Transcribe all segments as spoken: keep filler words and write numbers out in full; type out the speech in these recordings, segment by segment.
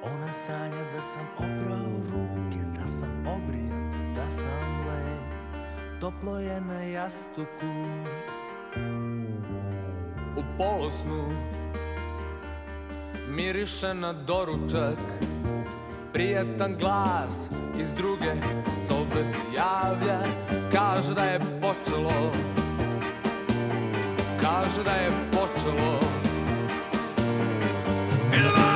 Ona sanja da sam oprao ruke, da sam obrijan i da sam lep. Toplo je na jastuku, u polosnu miriše na doručak. Prijatan glas iz druge sobe se javlja, kaže da je počelo, kaže da je počelo. Idemo!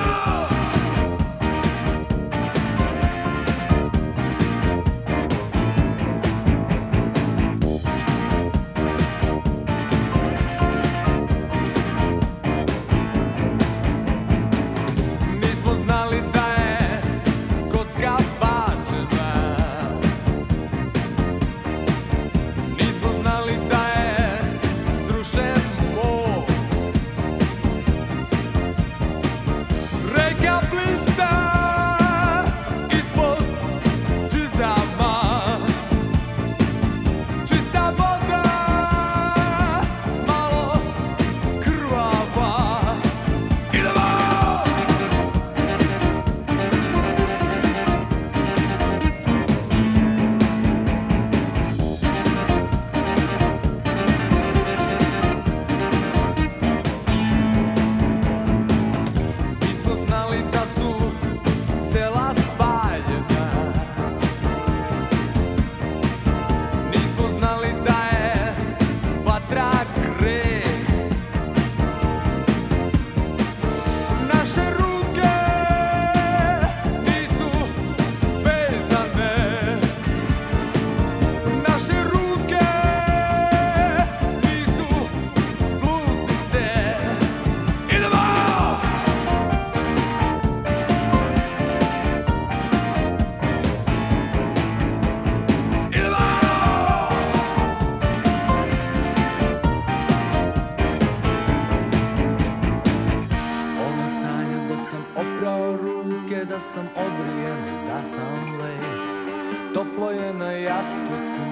Da sam obrijan i da sam lep, toplo je na jastuku,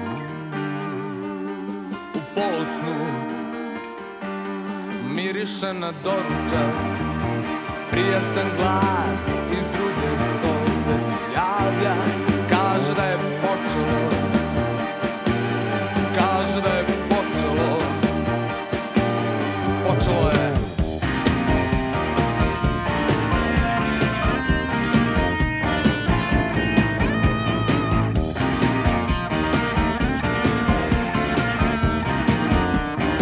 u polosnu miriše na doručak. Prijatan glas iz druge sobe se javlja, kaže da je počelo, kaže da je počelo, počelo je.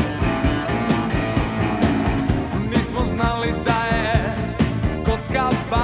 Kocka